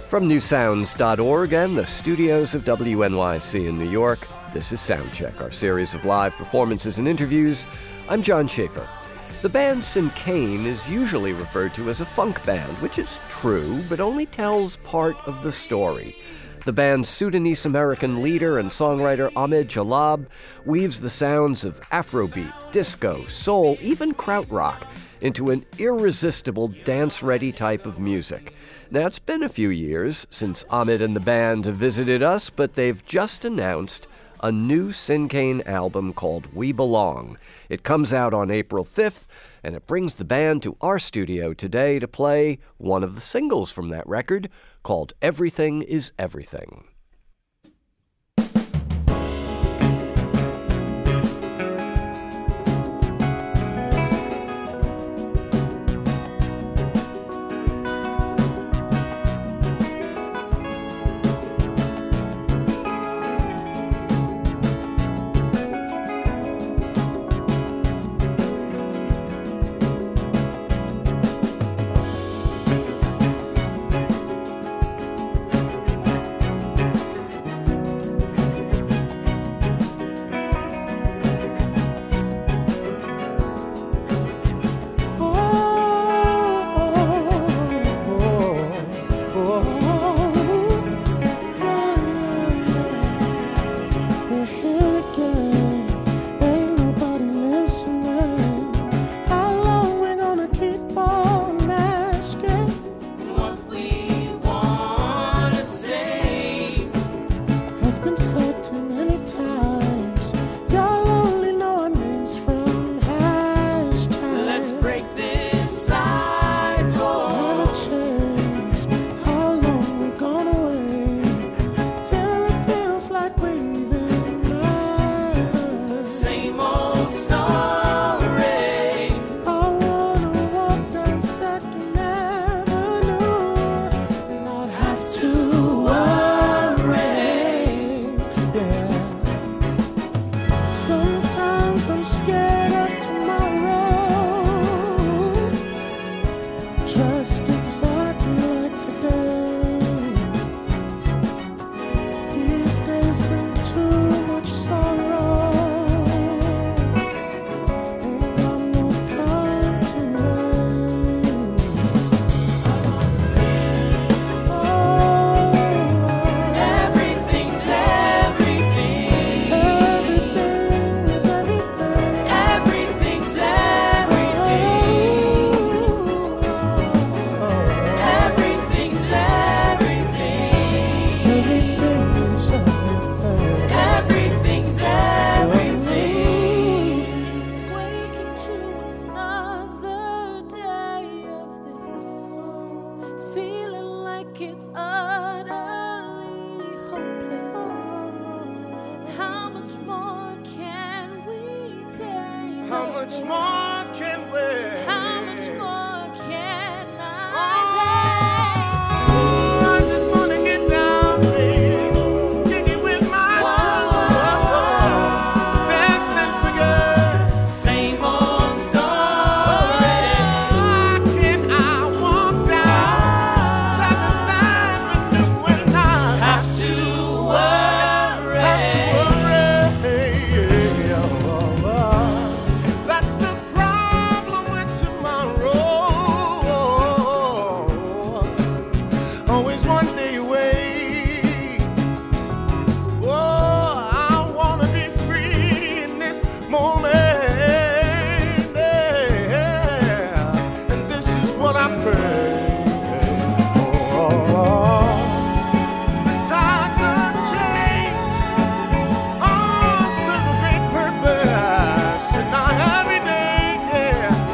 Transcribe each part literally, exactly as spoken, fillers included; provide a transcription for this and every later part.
From new sounds dot org and the studios of W N Y C in New York, this is Soundcheck, our series of live performances and interviews. I'm John Schaefer. The band Cinquain is usually referred to as a funk band, which is true, but only tells part of the story. The band's Sudanese-American leader and songwriter Ahmed Jalab weaves the sounds of Afrobeat, disco, soul, even krautrock into an irresistible dance-ready type of music. Now, it's been a few years since Ahmed and the band have visited us, but they've just announced a new Cinquain album called We Belong. It comes out on April fifth, and it brings the band to our studio today to play one of the singles from that record called Everything is Everything.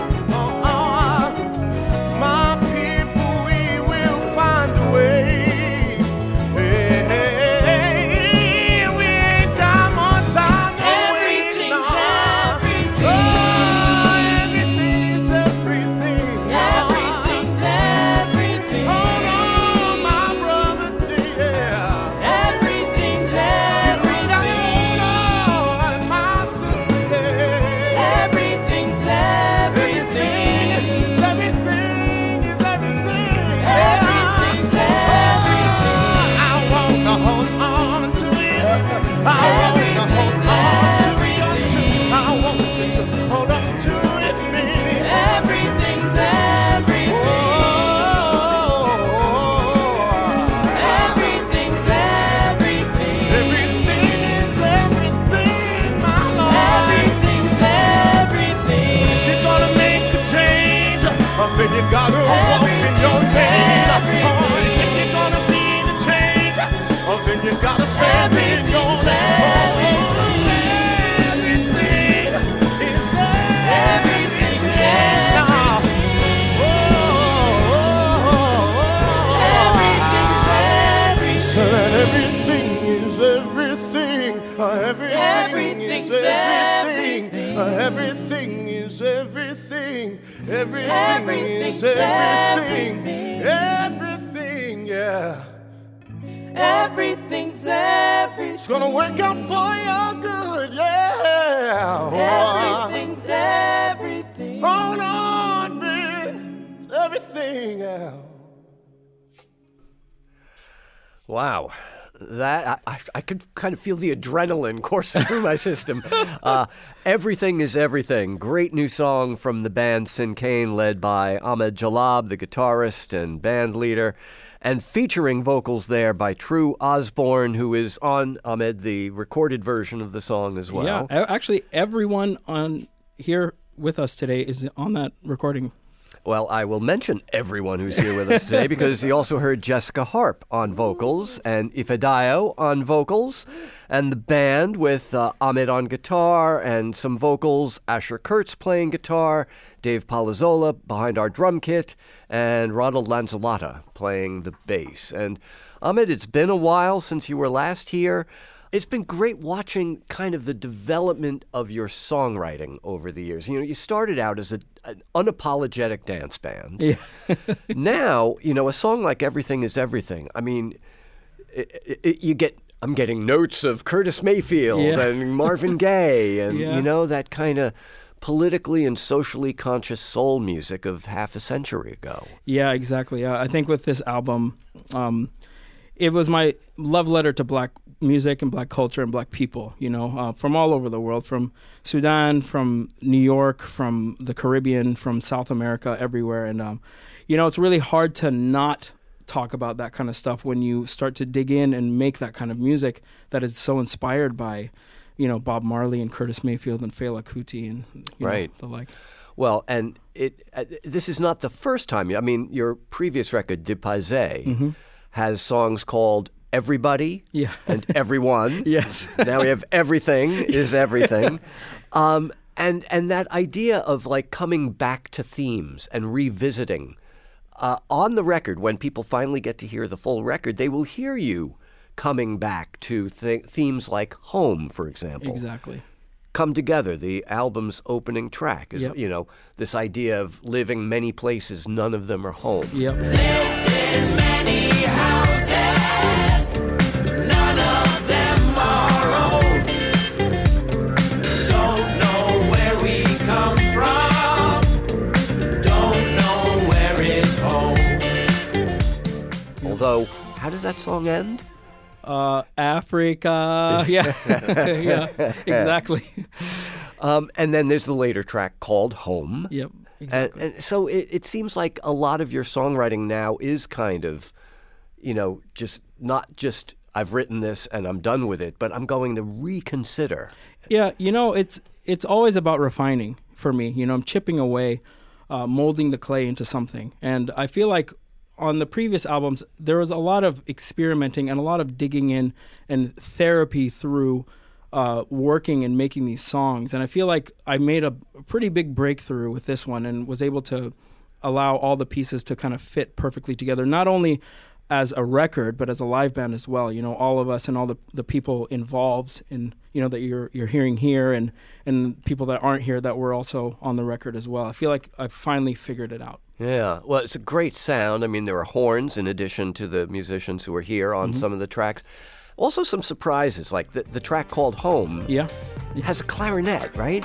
Find a way. is everything. Everything is everything. Everything is everything. Everything, yeah. Everything's everything. It's gonna work out for your good, yeah. Everything's everything. Hold on, man. It's everything, yeah. Wow. That I, I could kind of feel the adrenaline coursing through my system. Uh, Everything is Everything. Great new song from the band Sin Kane, led by Ahmed Jalab, the guitarist and band leader, and featuring vocals there by True Osborne, who is on, Ahmed, the recorded version of the song as well. Yeah, actually, everyone on here with us today is on that recording. Well, I will mention everyone who's here with us today because you also heard Jessica Harp on vocals and Ifedayo on vocals, and the band with uh, Ahmed on guitar and some vocals, Asher Kurtz playing guitar, Dave Palazzola behind our drum kit, and Ronald Lanzolata playing the bass. And Ahmed, it's been a while since you were last here. It's been great watching kind of the development of your songwriting over the years. You know, you started out as a, an unapologetic dance band. Yeah. Now, you know, a song like Everything is Everything, I mean, it, it, you get, I'm getting notes of Curtis Mayfield yeah. and Marvin Gaye and, yeah. you know, that kind of politically and socially conscious soul music of half a century ago. Yeah, exactly. Uh, I think with this album, um, it was my love letter to black music and black culture and black people, you know, uh, from all over the world, from Sudan, from New York, from the Caribbean, from South America, everywhere. And, um, you know, it's really hard to not talk about that kind of stuff when you start to dig in and make that kind of music that is so inspired by, you know, Bob Marley and Curtis Mayfield and Fela Kuti and you right. know, the like. Well, and it uh, this is not the first time. I mean, your previous record, De Paise, mm-hmm. has songs called Everybody yeah. and Everyone. Yes. Now we have Everything is Everything. Um, and, and that idea of like coming back to themes and revisiting. Uh, on the record, when people finally get to hear the full record, they will hear you coming back to th- themes like home, for example. Exactly. Come Together, the album's opening track, is, yep. you know, this idea of living many places, none of them are home. Yep. Lived in many houses, none of them are old. Don't know where we come from, don't know where is home. Although, how does that song end? Uh, Africa. Yeah. Yeah, exactly. Um, and then there's the later track called Home. Yep, exactly. And, and so it, it seems like a lot of your songwriting now is kind of, you know, just not just I've written this and I'm done with it, but I'm going to reconsider. Yeah, you know, it's it's always about refining for me. You know, I'm chipping away, uh, molding the clay into something. And I feel like on the previous albums, there was a lot of experimenting and a lot of digging in and therapy through uh, working and making these songs. And I feel like I made a pretty big breakthrough with this one and was able to allow all the pieces to kind of fit perfectly together, not only as a record, but as a live band as well. You know, all of us and all the, the people involved in, you know, that you're you're hearing here and, and people that aren't here that were also on the record as well. I feel like I finally figured it out. Yeah, well, it's a great sound. I mean, there are horns in addition to the musicians who are here on mm-hmm. some of the tracks. Also some surprises, like the, the track called Home yeah. has a clarinet, right?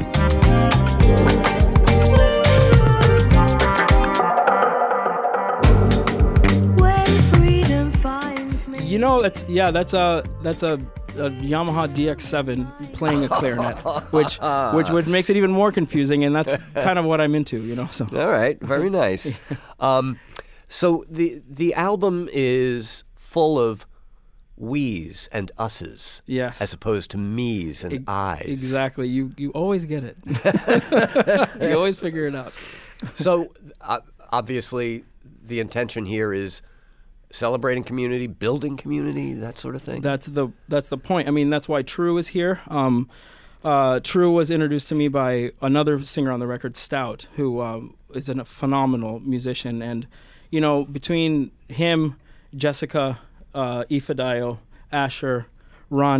You know, that's yeah, that's a that's a, a Yamaha D X seven playing a clarinet, which which which makes it even more confusing, and that's kind of what I'm into, you know. So all right, very nice. um, so the the album is full of we's and us's, yes, as opposed to me's and e- I's. Exactly. You you always get it. You always figure it out. So uh, obviously, the intention here is celebrating community, building community, that sort of thing. That's the that's the point. I mean, that's why True is here. Um, uh, True was introduced to me by another singer on the record, Stout, who um, is a phenomenal musician. And, you know, between him, Jessica, uh, Ifedayo, Asher, Ronnie,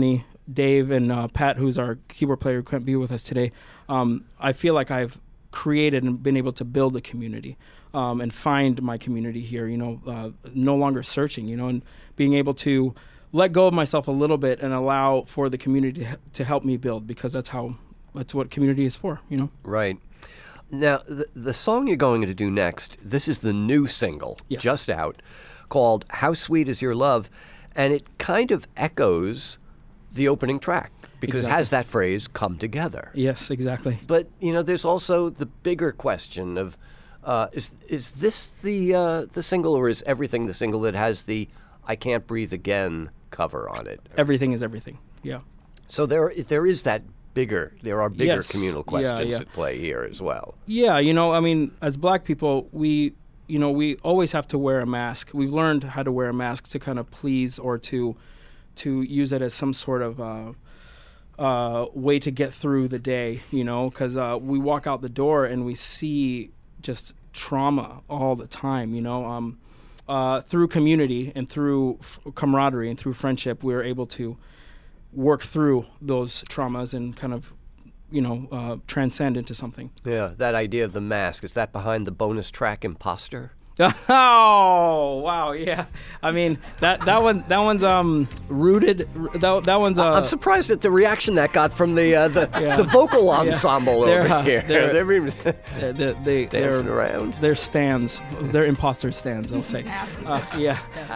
Dave and uh, Pat, who's our keyboard player, who couldn't be with us today, um, I feel like I've created and been able to build a community um, and find my community here, you know, uh, no longer searching, you know, and being able to let go of myself a little bit and allow for the community to, to help me build, because that's how, that's what community is for, you know? Right. Now, the, the song you're going to do next, this is the new single, Yes. just out, called How Sweet Is Your Love, and it kind of echoes the opening track, because Exactly. it has that phrase, come together. Yes, exactly. But, you know, there's also the bigger question of, uh, is is this the uh, the single, or is everything the single that has the I Can't Breathe Again cover on it? Everything is everything. Yeah. So there there is that bigger, there are bigger Yes. communal Yeah, questions yeah. at play here as well. Yeah, you know, I mean, as black people, we, you know, we always have to wear a mask. We've learned how to wear a mask to kind of please, or to to use it as some sort of uh, uh, way to get through the day, you know, because uh, we walk out the door and we see just trauma all the time, you know. Um, uh, through community and through f- camaraderie and through friendship, we're able to work through those traumas and kind of, you know, uh, transcend into something. Yeah, that idea of the mask, is that behind the bonus track Imposter? Oh wow, yeah. I mean that that one that one's um rooted. That that one's. Uh, I'm surprised at the reaction that got from the uh, the, Yeah. the vocal ensemble They're, over uh, here. they're- They're even they, they, they, dancing they're, around. They're stands. They're imposter stands. I'll say. Uh, yeah.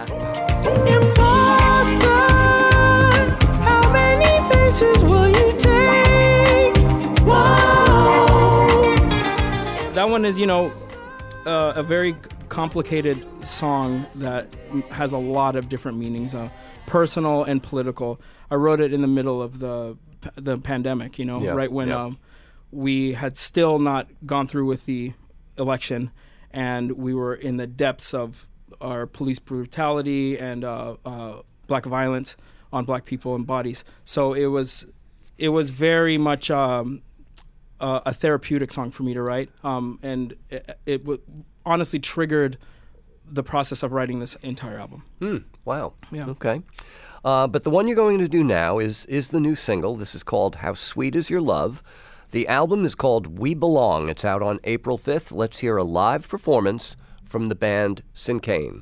Imposter, how many faces will you take? Whoa. That one is, you know, uh, a very complicated song that m- has a lot of different meanings, uh, personal and political. I wrote it in the middle of the p- the pandemic, you know, Yeah, right when yeah. um, we had still not gone through with the election, and we were in the depths of our police brutality and uh, uh, black violence on black people and bodies. So it was it was very much um, uh, a therapeutic song for me to write, um, and it, it w- honestly triggered the process of writing this entire album. Hmm. Wow. Yeah. Okay. Uh, but the one you're going to do now is is the new single. This is called How Sweet Is Your Love. The album is called We Belong. It's out on April fifth. Let's hear a live performance from the band Sincane.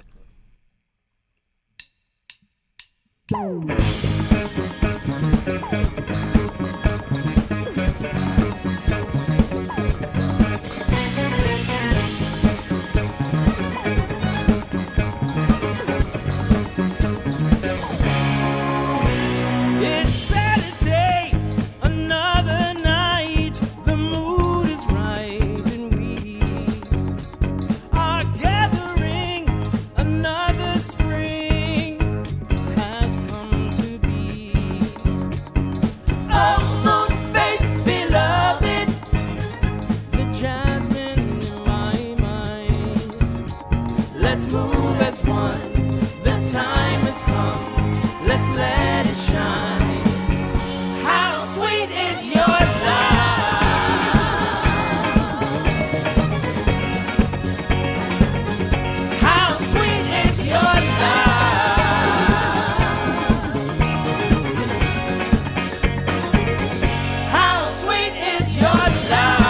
It's Saturday, another night. The mood is right, and we are gathering. Another spring has come to be. Oh, moon face, beloved, the jasmine in my mind. Let's move as one. The time has come. Let's let it shine. How sweet is your love? How sweet is your love? How sweet is your love?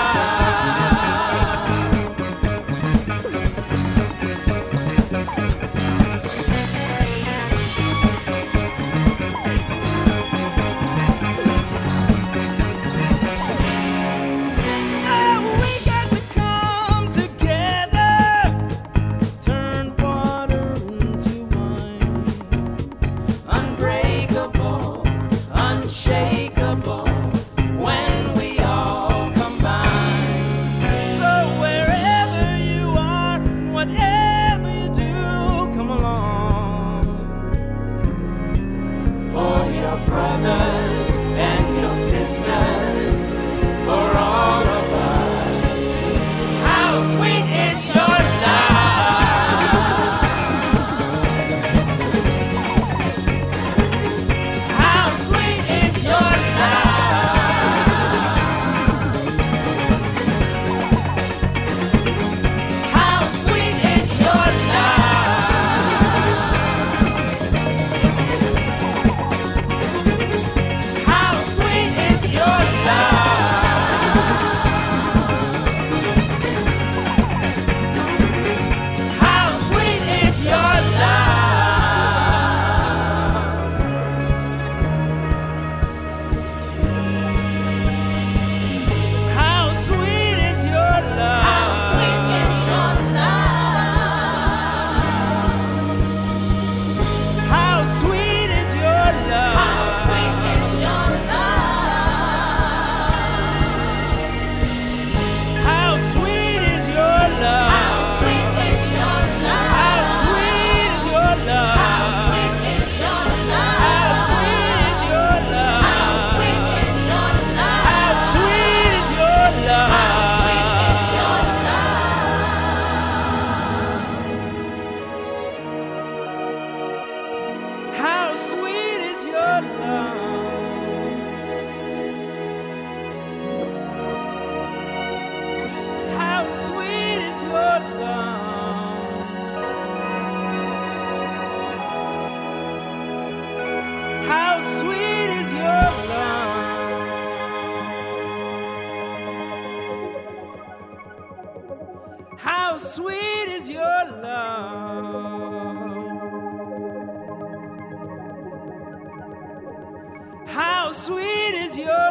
How sweet is your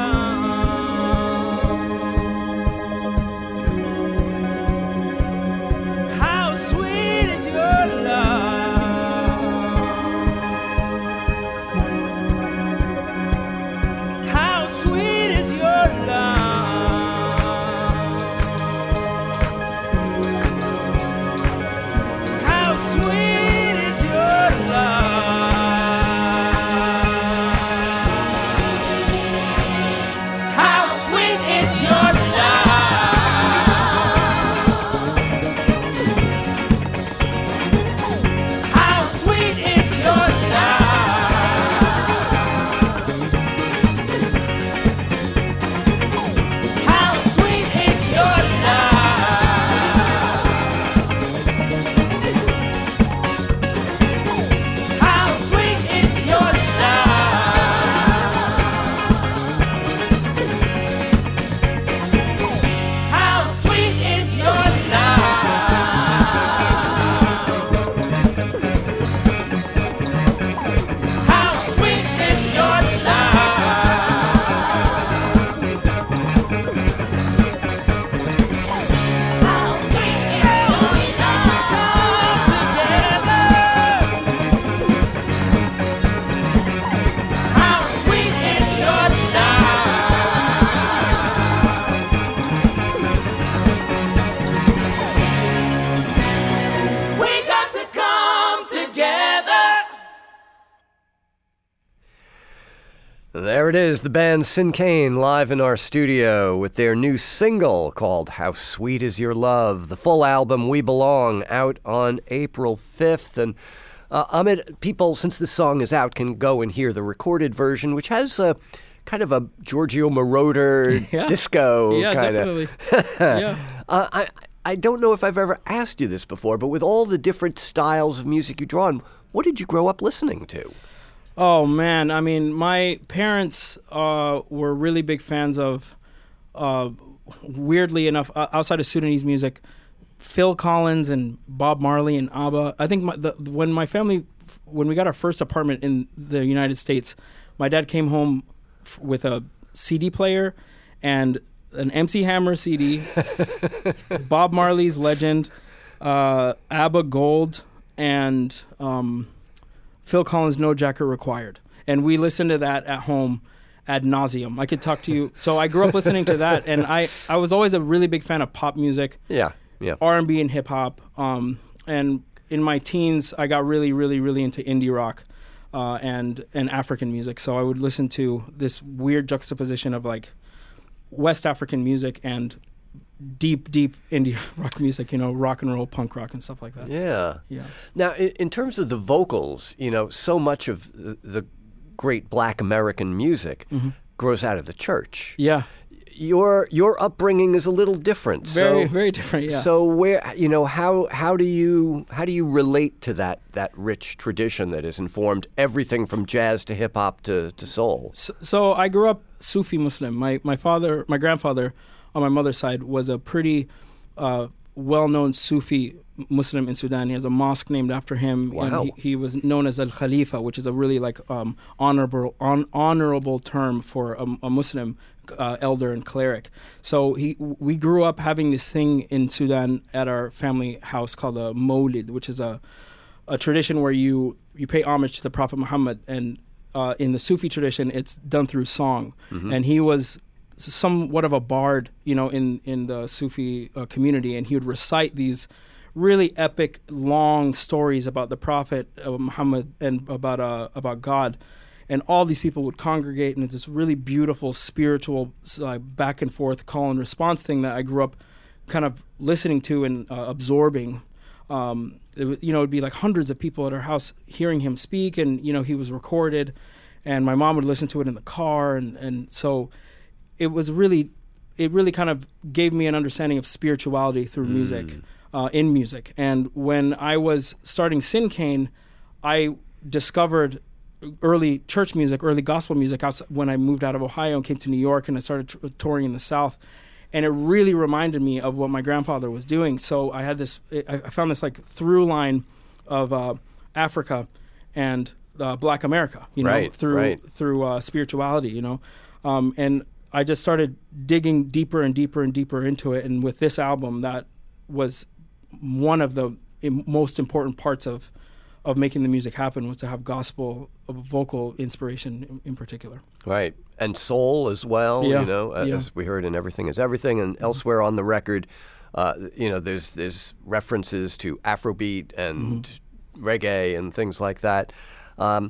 love? How sweet is your love? How sweet is your love? How sweet is your love? How sweet is your love? How sweet is your love? How sweet is your love? How sweet is your love? How sweet is your love? How sweet is your How sweet is your love? We got to come together. There it is, the band Sin Cane live in our studio with their new single called How Sweet Is Your Love. The full album, We Belong, out on April fifth. And uh, Ahmed, people, since this song is out, can go and hear the recorded version, which has a kind of a Giorgio Moroder Yeah. disco Yeah, kind definitely. of. Yeah. Uh, I, I don't know if I've ever asked you this before, but with all the different styles of music you draw on, what did you grow up listening to? Oh man, I mean, my parents uh, were really big fans of, uh, weirdly enough, uh, outside of Sudanese music, Phil Collins and Bob Marley and ABBA. I think my, the, when my family, when we got our first apartment in the United States, my dad came home f- with a C D player and an M C Hammer C D, Bob Marley's Legend, uh, ABBA Gold, and um, Phil Collins' No Jacket Required. And we listened to that at home ad nauseum. I could talk to you. So I grew up listening to that, and I, I was always a really big fan of pop music, Yeah, yeah. R and B and hip hop. Um, and in my teens, I got really, really, really into indie rock uh, and and African music. So I would listen to this weird juxtaposition of like West African music and deep, deep indie rock music, you know, rock and roll, punk rock, and stuff like that. Yeah. Yeah. Now, in, in terms of the vocals, you know, so much of the, the great Black American music grows out of the church. Yeah. Your your upbringing is a little different. Very, so, very different. Yeah. So where you know how how do you how do you relate to that that rich tradition that has informed everything from jazz to hip hop to, to soul? So, so I grew up Sufi Muslim. My my father, my grandfather, on my mother's side was a pretty uh, well-known Sufi Muslim in Sudan. He has a mosque named after him. Wow. And he, he was known as Al Khalifa, which is a really like um, honorable on, honorable term for a, a Muslim uh, elder and cleric. So he we grew up having this thing in Sudan at our family house called a Mawlid, which is a a tradition where you you pay homage to the Prophet Muhammad, and uh, in the Sufi tradition, it's done through song. And he was somewhat of a bard, you know, in in the Sufi uh, community, and he would recite these really epic, long stories about the Prophet uh, Muhammad and about uh, about God, and all these people would congregate, and it's this really beautiful spiritual uh, back and forth call and response thing that I grew up kind of listening to and uh, absorbing. Um, it, w- you know, it'd be like hundreds of people at our house hearing him speak, and you know, he was recorded, and my mom would listen to it in the car, and and so. It was really, it really kind of gave me an understanding of spirituality through music, uh, in music. And when I was starting Sin Cane, I discovered early church music, early gospel music outs- when I moved out of Ohio and came to New York, and I started t- touring in the South. And it really reminded me of what my grandfather was doing. So I had this, I, I found this like through line of uh, Africa and uh, Black America, you know, Right, through right. through uh, spirituality, you know, um, and I just started digging deeper and deeper and deeper into it. And with this album, that was one of the im- most important parts of of making the music happen, was to have gospel uh, vocal inspiration in, in particular. Right. And soul as well, Yeah, you know, uh, yeah. as we heard in Everything is Everything, and elsewhere on the record, uh, you know, there's there's references to Afrobeat and Mm-hmm. reggae and things like that. Um,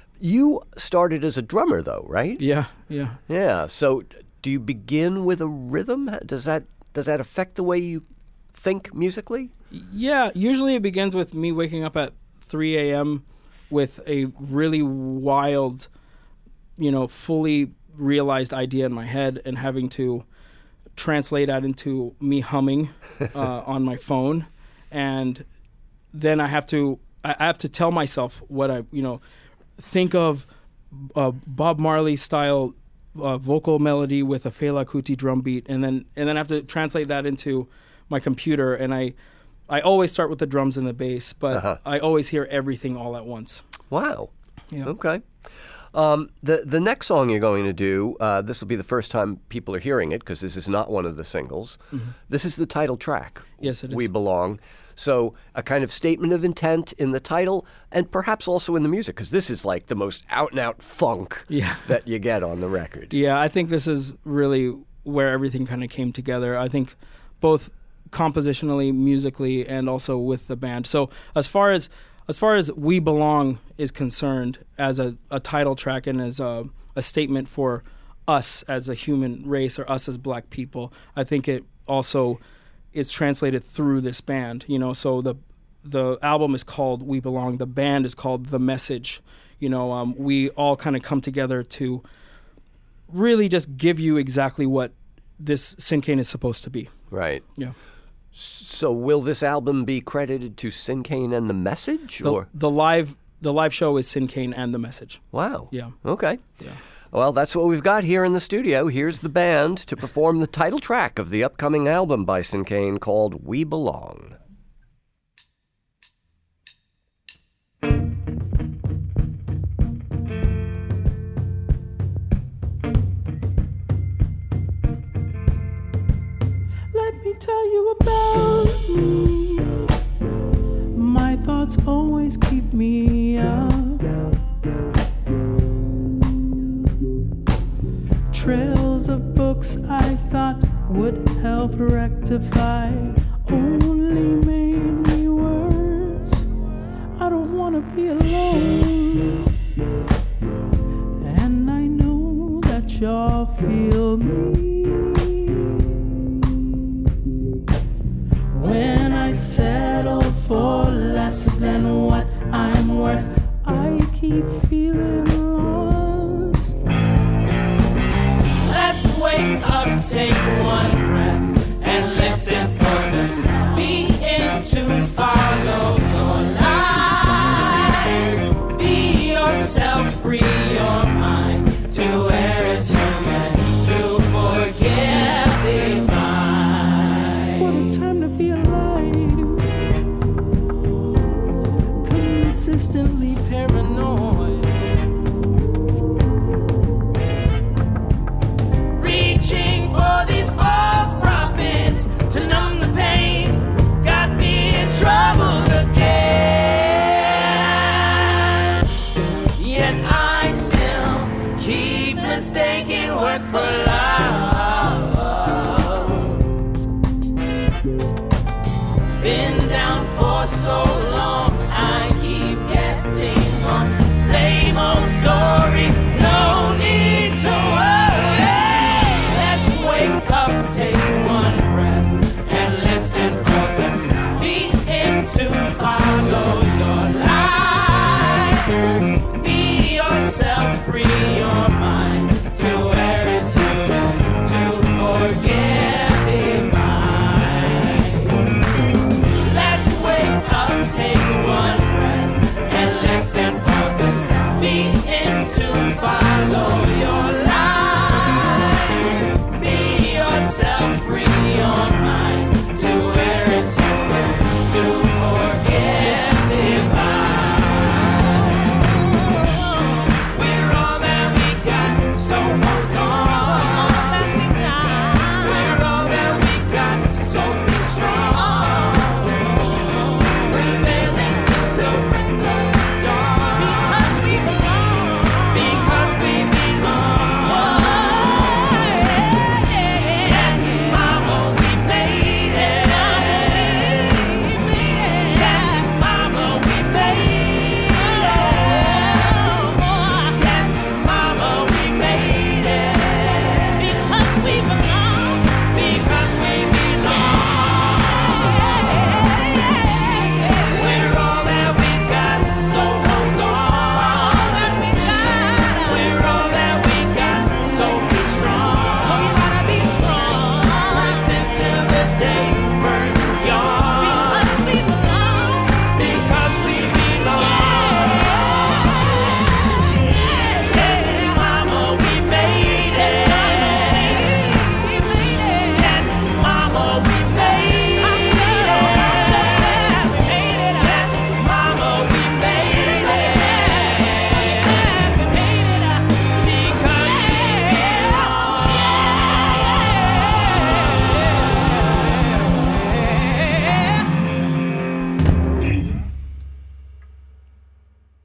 you started as a drummer, though, right? Yeah, yeah. Yeah. So do you begin with a rhythm? Does that does that affect the way you think musically? Yeah, usually it begins with me waking up at three a.m. with a really wild, you know, fully realized idea in my head, and having to translate that into me humming uh, on my phone. And then I have to I have to tell myself what I, you know, think of uh, Bob Marley style uh, vocal melody with a Fela Kuti drum beat, and then and then I have to translate that into my computer. And I I always start with the drums and the bass, but Uh-huh. I always hear everything all at once. Wow. Yeah. Okay. Um, the the next song you're going to do, uh, this will be the first time people are hearing it, because this is not one of the singles. This is the title track. Yes, it is. We Belong. So a kind of statement of intent in the title, and perhaps also in the music, because this is like the most out-and-out funk Yeah. that you get on the record. Yeah, I think this is really where everything kind of came together. I think both compositionally, musically, and also with the band. So as far as as far as We Belong is concerned, as a, a title track and as a, a statement for us as a human race, or us as Black people, I think it also is translated through this band. You know, so the the album is called We Belong. The band is called The Message. You know, um, we all kind of come together to really just give you exactly what this Sinkane is supposed to be. Right. Yeah. So will this album be credited to Sinkane and the Message? The, or the live the live show is Sinkane and the Message. Wow. Yeah. Okay. Yeah. Well, that's what we've got here in the studio. Here's the band to perform the title track of the upcoming album by Sinkane, called We Belong. Let me tell you about me. My thoughts always keep me up. Trails of books I thought would help rectify only made me worse. I don't want to be alone, and I know that y'all feel me. When I settle for less than what I'm worth, I keep feeling lost. Let's wake up, take one breath, and listen for the sound. Begin to follow your life. Be yourself, free your mind to where it's human, to forgive divine. What a time to be alive. Consistently paranoid. Reaching for these false prophets to numb the pain, got me in trouble again. Yet I still keep mistaking work for love. Been down for so long, I keep getting on. Say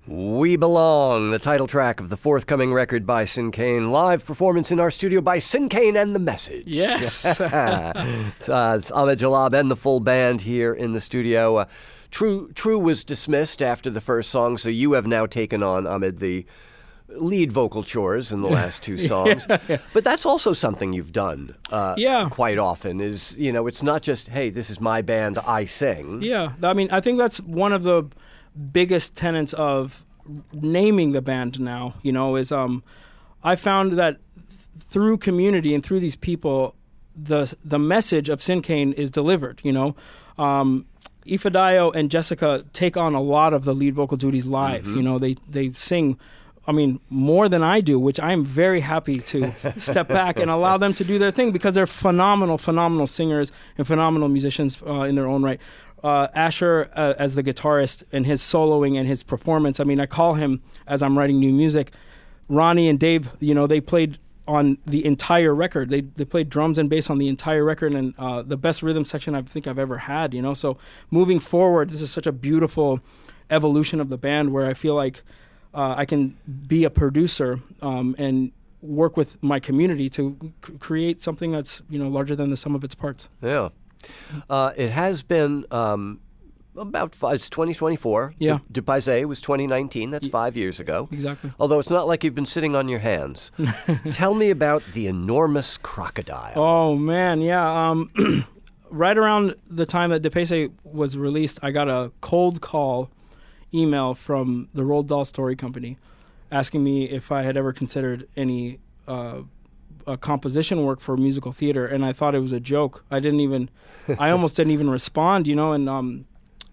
We Belong, the title track of the forthcoming record by Sin Cane. Live performance in our studio by Sin Cane and the Message. Yes. uh, it's Ahmed Jalab and the full band here in the studio. Uh, True, True was dismissed after the first song, so you have now taken on, Ahmed, the lead vocal chores in the last two songs. yeah, yeah. But that's also something you've done uh, yeah. quite often is, you know, it's not just, hey, this is my band, I sing. Yeah, I mean, I think that's one of the biggest tenets of naming the band now, you know, is um, I found that through community and through these people, the the message of Sin Cane is delivered, you know. Um, Ifedayo and Jessica take on a lot of the lead vocal duties live, mm-hmm. you know, they, they sing, I mean, more than I do, which I'm very happy to step back and allow them to do their thing because they're phenomenal, phenomenal singers and phenomenal musicians uh, in their own right. Uh, Asher, uh, as the guitarist, and his soloing and his performance, I mean, I call him as I'm writing new music. Ronnie and Dave, you know, they played on the entire record. They they played drums and bass on the entire record, and uh, the best rhythm section I think I've ever had, you know. So moving forward, this is such a beautiful evolution of the band where I feel like uh, I can be a producer um, and work with my community to c- create something that's, you know, larger than the sum of its parts. Yeah. Uh, it has been um, about five, it's twenty twenty-four. Yeah. Du, Du Paisé was twenty nineteen. That's five years ago. Exactly. Although it's not like you've been sitting on your hands. Tell me about The Enormous Crocodile. Oh, man, yeah. Um, right around the time that Du Paisé was released, I got a cold call email from the Roald Dahl Story Company asking me if I had ever considered any uh, uh, composition work for musical theater, and I thought it was a joke. I didn't even, I almost didn't even respond, you know, and um,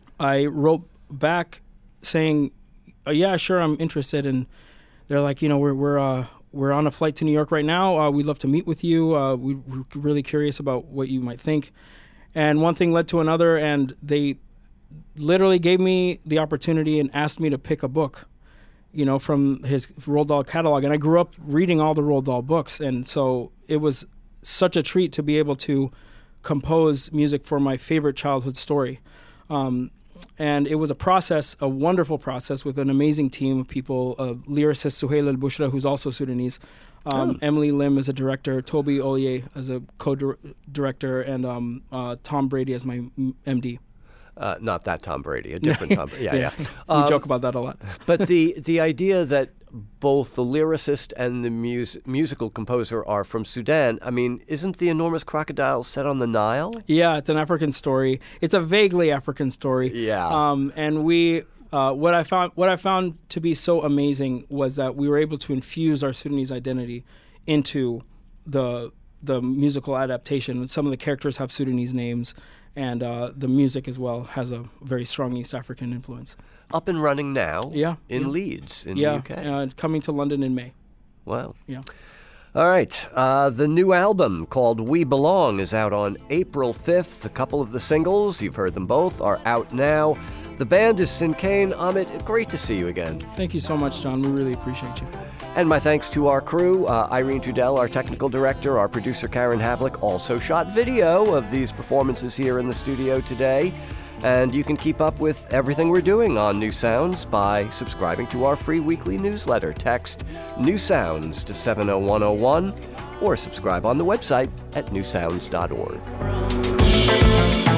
I wrote back saying, uh, yeah, sure, I'm interested, and they're like, you know, we're we're uh, we're on a flight to New York right now. Uh, we'd love to meet with you. Uh, we, we're really curious about what you might think. And one thing led to another, and they literally gave me the opportunity and asked me to pick a book, you know, from his Roald Dahl catalog. And I grew up reading all the Roald Dahl books, and so it was such a treat to be able to compose music for my favorite childhood story. Um, and it was a process, a wonderful process with an amazing team of people, uh, lyricist Suhail al-Bushra, who's also Sudanese, um, oh. Emily Lim as a director, Toby Ollier as a co-director, and um, uh, Tom Brady as my M D. Uh, not that Tom Brady, a different Tom Brady. Yeah, yeah. yeah. Um, we joke about that a lot. But the, the idea that both the lyricist and the mus- musical composer are from Sudan, I mean, isn't The Enormous Crocodile set on the Nile? Yeah, it's an African story. It's a vaguely African story. Yeah. Um, and we, uh, what I found, what I found to be so amazing was that we were able to infuse our Sudanese identity into the the musical adaptation. Some of the characters have Sudanese names, and uh, the music as well has a very strong East African influence. Up and running now yeah, in yeah. Leeds in yeah, the U K. Yeah, uh, coming to London in May. Wow. Yeah. All right. Uh, the new album called We Belong is out on April fifth. A couple of the singles, you've heard them both, are out now. The band is Sin Cane. Ahmed, great to see you again. Thank you so much, John. We really appreciate you. And my thanks to our crew, uh, Irene Trudell, our technical director, our producer Karen Havlick, also shot video of these performances here in the studio today. And you can keep up with everything we're doing on New Sounds by subscribing to our free weekly newsletter. Text New Sounds to seven oh one oh one or subscribe on the website at new sounds dot org.